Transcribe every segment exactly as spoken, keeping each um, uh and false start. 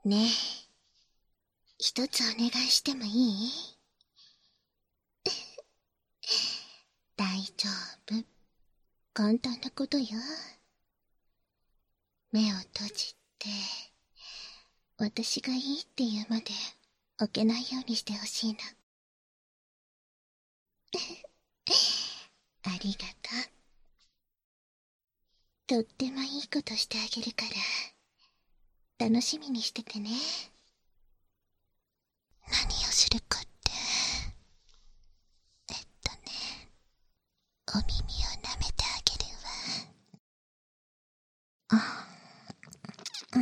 ねえ、一つお願いしてもいい？大丈夫。簡単なことよ。目を閉じて、私がいいって言うまで開けないようにしてほしいの。ありがとう。とってもいいことしてあげるから、楽しみにしててね。何をするかって、えっとね、お耳を舐めてあげるわ。あ、うん、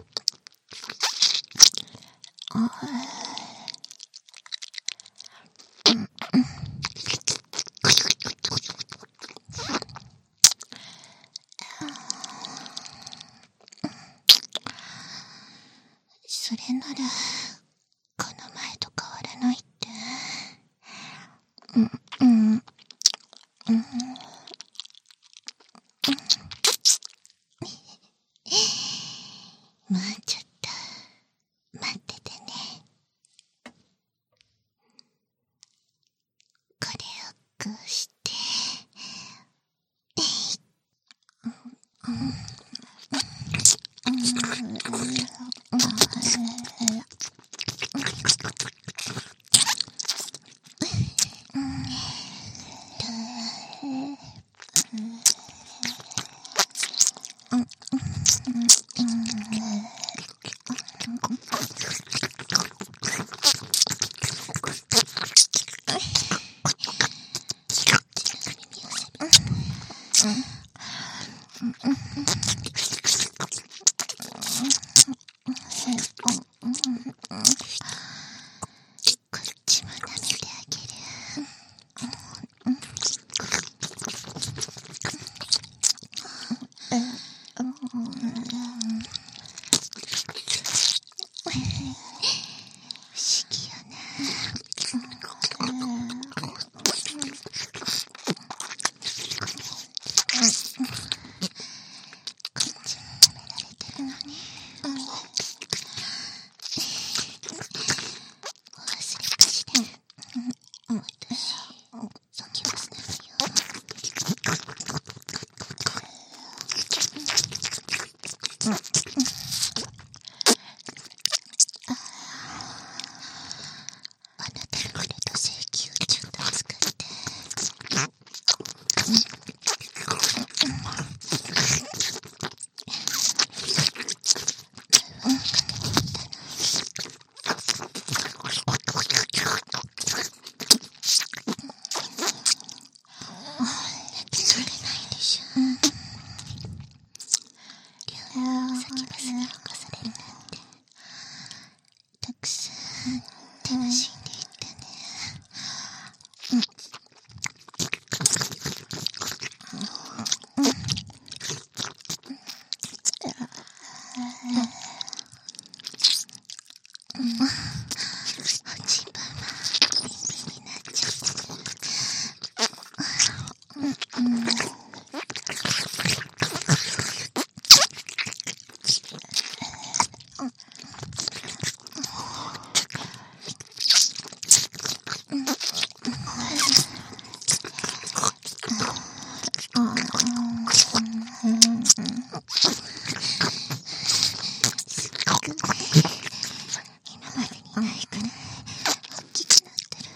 あ、うん、うん。それなら、この前と変わらないって。うん、うん、うん。もうちょっと待っててね。これをこうして、うん、うん、うん、こっちも舐めてあげる。不思議よね。こっちも舐められてるのに。お忘れかしら。私、先はすなるよ。あなたの触れた性器をちょっと使って。それないでしょ。両先バスに侵されるなんて、たくさん楽しんでいったね。落ち葉はビンビンになっちゃった。今までにないくらい大きくなってる。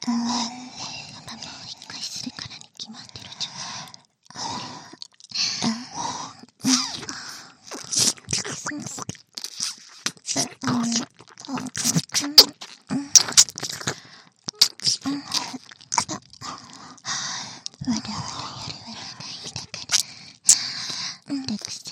マもう一回するからに決まってるじゃん。わらわらやるわらないんだから。たくさ